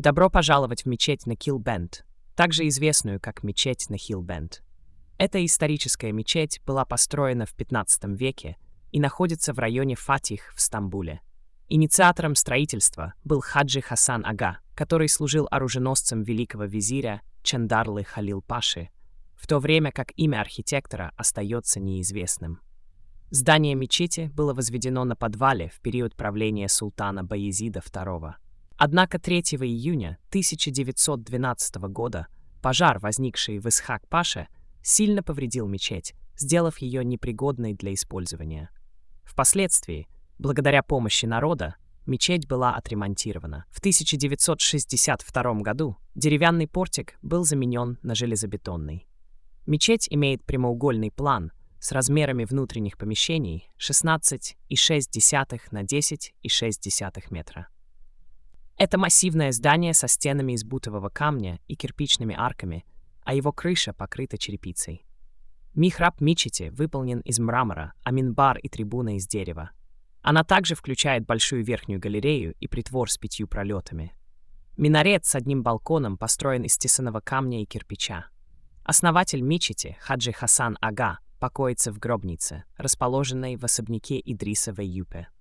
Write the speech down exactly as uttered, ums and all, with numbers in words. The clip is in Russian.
Добро пожаловать в мечеть Накил-Бенд, также известную как мечеть Нахил-Бенд. Эта историческая мечеть была построена в пятнадцатом веке и находится в районе Фатих в Стамбуле. Инициатором строительства был Хаджи Хасан Ага, который служил оруженосцем великого визиря Чандарлы Халил-Паши, в то время как имя архитектора остается неизвестным. Здание мечети было возведено на подвале в период правления султана Баязида второго. Однако третьего июня тысяча девятьсот двенадцатого года пожар, возникший в Исхак-Паше, сильно повредил мечеть, сделав ее непригодной для использования. Впоследствии, благодаря помощи народа, мечеть была отремонтирована. В тысяча девятьсот шестьдесят втором году деревянный портик был заменен на железобетонный. Мечеть имеет прямоугольный план с размерами внутренних помещений шестнадцать и шесть десятых на десять и шесть десятых метра. Это массивное здание со стенами из бутового камня и кирпичными арками, а его крыша покрыта черепицей. Михраб мечети выполнен из мрамора, а минбар и трибуна из дерева. Она также включает большую верхнюю галерею и притвор с пятью пролетами. Минарет с одним балконом построен из тесаного камня и кирпича. Основатель мечети Хаджи Хасан Ага покоится в гробнице, расположенной в особняке Идриса в Эйюпе.